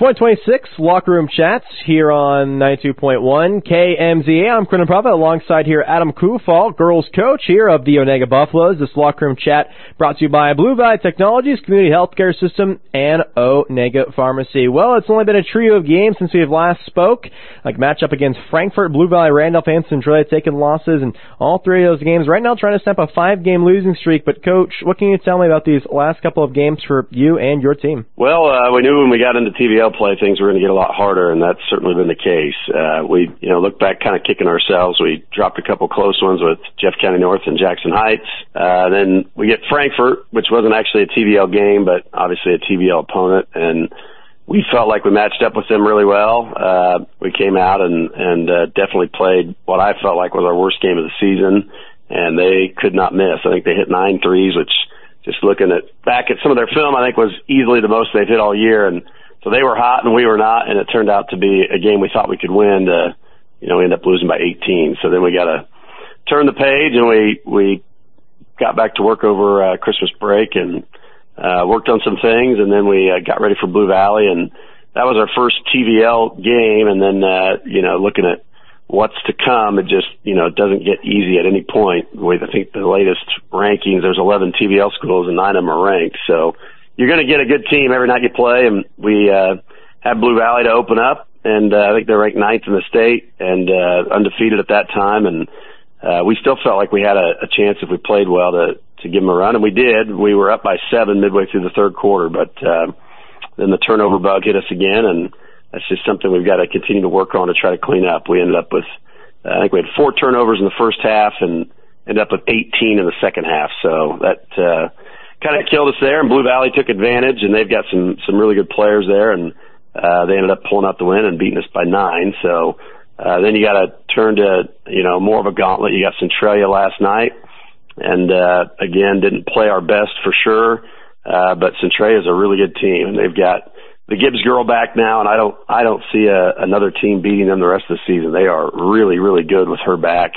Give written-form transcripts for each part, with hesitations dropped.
2026 Locker Room Chats here on 92.1 KMZA. I'm Quentin Prava alongside here Adam Kufal, girls coach here of the Onega Buffaloes. This Locker Room Chat brought to you by Blue Valley Technologies, Community Healthcare System, and Onega Pharmacy. Well, it's only been a trio of games since we have last spoke. Like matchup against Frankfort, Blue Valley, Randolph, and Centralia taking losses, and all three of those games right now trying to snap a 5-game losing streak. But Coach, what can you tell me about these last couple of games for you and your team? Well, we knew when we got into TVL play things were going to get a lot harder, and that's certainly been the case. We look back kind of kicking ourselves. We dropped a couple close ones with Jeff County North and Jackson Heights. Then we get Frankfort, which wasn't actually a TVL game, but obviously a TVL opponent, and we felt like we matched up with them really well. We came out and definitely played what I felt like was our worst game of the season, and they could not miss. I think they hit 9 threes, which just looking back at some of their film, I think was easily the most they've hit all year. And so they were hot and we were not, and it turned out to be a game we thought we could win. We ended up losing by 18. So then we got to turn the page, and we got back to work over Christmas break and worked on some things, and then we got ready for Blue Valley, and that was our first TVL game. And then looking at what's to come, it just doesn't get easy at any point. I think the latest rankings, there's 11 TVL schools and 9 of them are ranked. So you're going to get a good team every night you play, and we had Blue Valley to open up, and I think they're ranked 9th in the state and undefeated at that time. And we still felt like we had a chance if we played well to give them a run, and we did. We were up by 7 midway through the third quarter, but then the turnover bug hit us again, and that's just something we've got to continue to work on to try to clean up. We ended up with, I think we had 4 turnovers in the first half and ended up with 18 in the second half. So that kind of killed us there, and Blue Valley took advantage, and they've got some really good players there, and they ended up pulling out the win and beating us by 9. So then you got to turn to, more of a gauntlet. You got Centralia last night, and again, didn't play our best for sure, but Centralia is a really good team, and they've got the Gibbs girl back now, and I don't see another team beating them the rest of the season. They are really, really good with her back,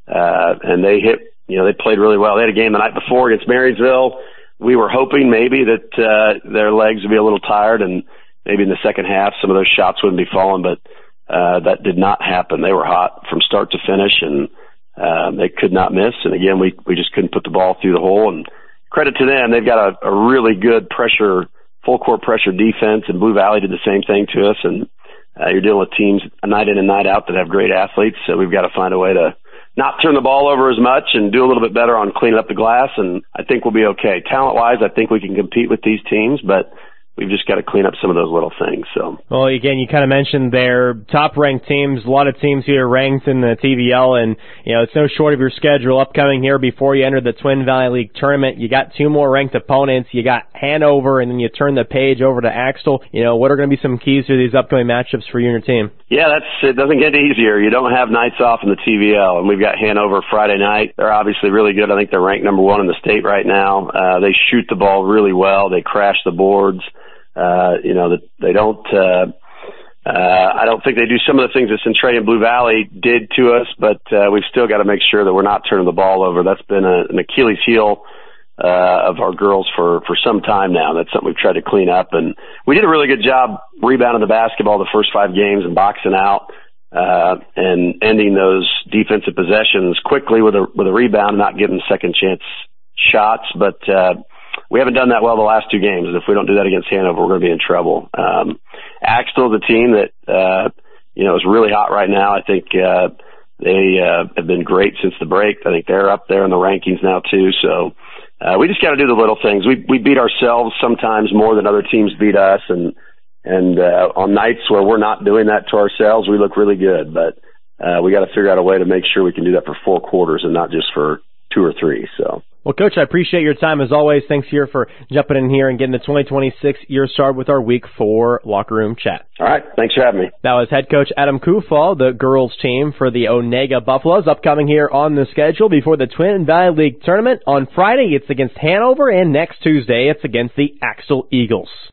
and they played really well. They had a game the night before against Marysville. We were hoping maybe that their legs would be a little tired, and maybe in the second half some of those shots wouldn't be falling, but that did not happen. They were hot from start to finish, and they could not miss. And again, we just couldn't put the ball through the hole. And credit to them, they've got a really good full court pressure defense, and Blue Valley did the same thing to us. And you're dealing with teams night in and night out that have great athletes, so we've got to find a way to not turn the ball over as much and do a little bit better on cleaning up the glass, and I think we'll be okay. Talent-wise, I think we can compete with these teams, but we've just got to clean up some of those little things. So, well, again, you kind of mentioned their top-ranked teams. A lot of teams here ranked in the TVL, and it's no short of your schedule upcoming here before you enter the Twin Valley League tournament. You got 2 more ranked opponents. You got Hanover, and then you turn the page over to Axtell. What are going to be some keys to these upcoming matchups for you and your team? Yeah, it doesn't get easier. You don't have nights off in the TVL, and we've got Hanover Friday night. They're obviously really good. I think they're ranked number 1 in the state right now. They shoot the ball really well. They crash the boards. They don't, I don't think they do some of the things that Centralia and Blue Valley did to us, but we've still got to make sure that we're not turning the ball over. That's been an Achilles heel of our girls for some time now. That's something we've tried to clean up, and we did a really good job rebounding the basketball the first 5 games and boxing out and ending those defensive possessions quickly with a rebound and not giving second chance shots, but we haven't done that well the last 2 games, and if we don't do that against Hanover, we're going to be in trouble. Axtell is a team that, is really hot right now. I think they have been great since the break. I think they're up there in the rankings now, too. So we just got to do the little things. We beat ourselves sometimes more than other teams beat us, and on nights where we're not doing that to ourselves, we look really good. But we got to figure out a way to make sure we can do that for 4 quarters and not just for 2 or 3. So. Well, Coach, I appreciate your time as always. Thanks here for jumping in here and getting the 2026 year started with our Week 4 Locker Room Chat. All right. Thanks for having me. That was head coach Adam Kufal, the girls team for the Onega Buffaloes, upcoming here on the schedule before the Twin Valley League tournament. On Friday, it's against Hanover, and next Tuesday, it's against the Axtell Eagles.